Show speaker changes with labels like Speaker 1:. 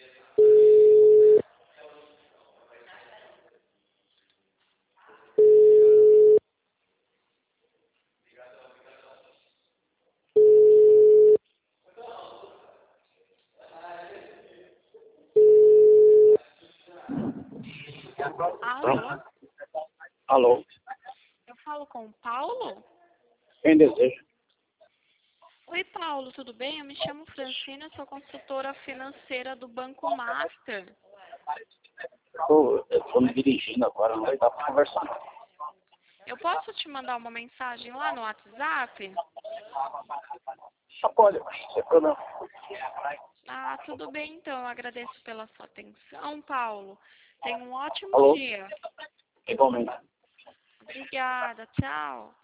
Speaker 1: Alô?
Speaker 2: Alô,
Speaker 1: Eu falo com o Paulo?
Speaker 2: quem deseja?
Speaker 1: Oi, Paulo, tudo bem? Eu me chamo Francina, sou consultora financeira do Banco Master.
Speaker 2: Eu estou me dirigindo agora, não vai dar para conversar não.
Speaker 1: Eu posso te mandar uma mensagem lá no WhatsApp?
Speaker 2: Só pode, sem problema.
Speaker 1: Ah, tudo bem, então. Eu agradeço pela sua atenção, Paulo. Tenha um ótimo
Speaker 2: Alô?
Speaker 1: dia.
Speaker 2: Igualmente.
Speaker 1: Obrigada, tchau.